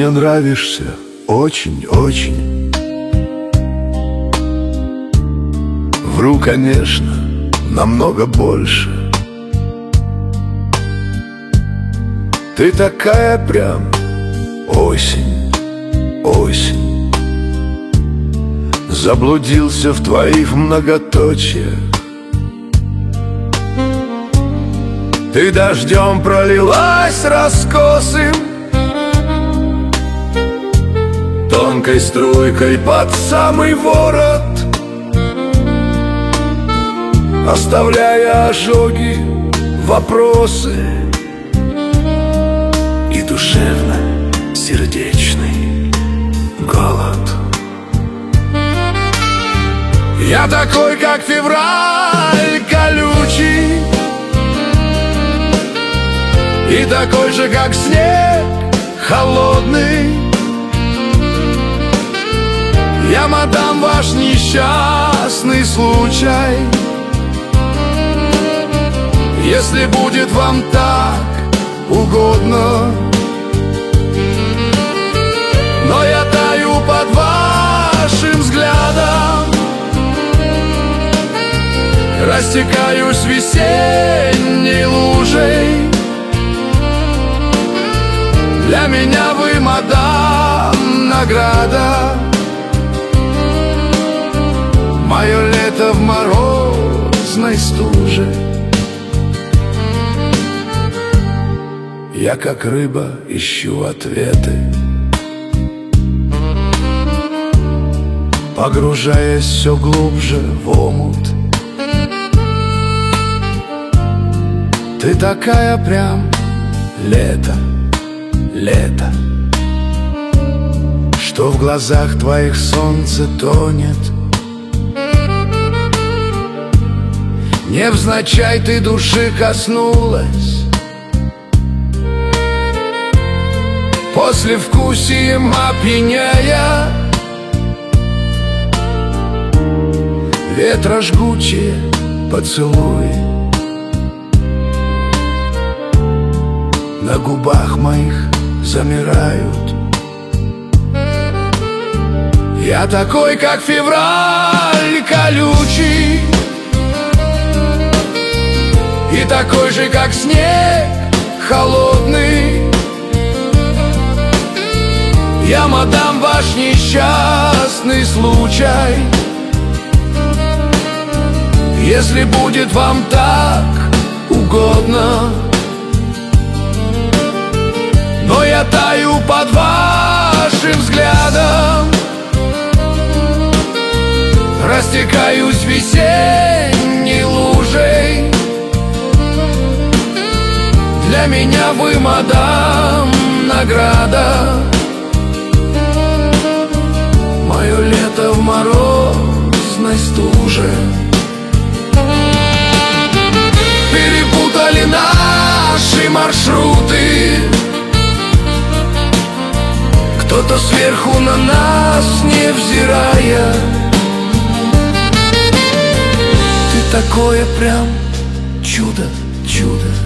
мне нравишься очень-очень. Вру, конечно, намного больше. Ты такая прям осень, осень. Заблудился в твоих многоточиях. Ты дождем пролилась раскосым, тонкой струйкой под самый ворот, оставляя ожоги, вопросы и душевно-сердечный голод. Я такой, как февраль колючий, и такой же, как снег холодный. Я, мадам, ваш несчастный случай. Если будет вам так угодно, но я таю под вашим взглядом, растекаюсь весенней лужей. Для меня вы, мадам, награда. Мое лето в морозной стуже. Я, как рыба, ищу ответы, погружаясь все глубже в омут. Ты такая прям лето, лето, что в глазах твоих солнце тонет. Невзначай ты души коснулась, послевкусием опьяняя. Ветра жгучие поцелуи на губах моих замирают. Я такой, как февраль колючий, и такой же, как снег холодный. Я, мадам, ваш несчастный случай. Если будет вам так угодно, но я таю под вашим взглядом, растекаюсь весенней лужей. Для меня вы, мадам, награда. Мое лето в морозной стуже. Перепутали наши маршруты, кто-то сверху на нас невзирая. Ты такое прям чудо, чудо.